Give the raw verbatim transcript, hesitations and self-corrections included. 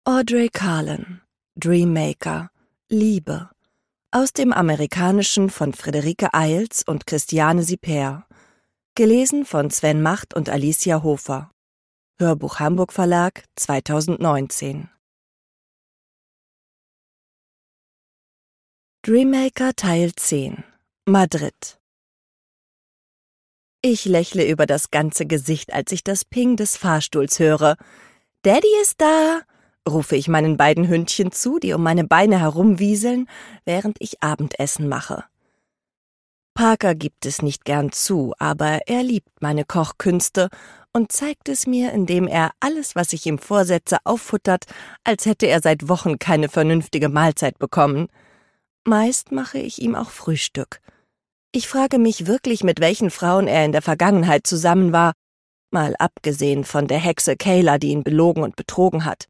Audrey Carlan, Dreammaker, Liebe. Aus dem Amerikanischen von Friederike Eils und Christiane Siper. Gelesen von Sven Macht und Alicia Hofer. Hörbuch Hamburg Verlag zweitausendneunzehn. Dreammaker Teil zehn. Madrid. Ich lächle über das ganze Gesicht, als ich das Ping des Fahrstuhls höre. »Daddy ist da«, rufe ich meinen beiden Hündchen zu, die um meine Beine herumwieseln, während ich Abendessen mache. Parker gibt es nicht gern zu, aber er liebt meine Kochkünste und zeigt es mir, indem er alles, was ich ihm vorsetze, auffuttert, als hätte er seit Wochen keine vernünftige Mahlzeit bekommen. Meist mache ich ihm auch Frühstück. Ich frage mich wirklich, mit welchen Frauen er in der Vergangenheit zusammen war, mal abgesehen von der Hexe Kayla, die ihn belogen und betrogen hat.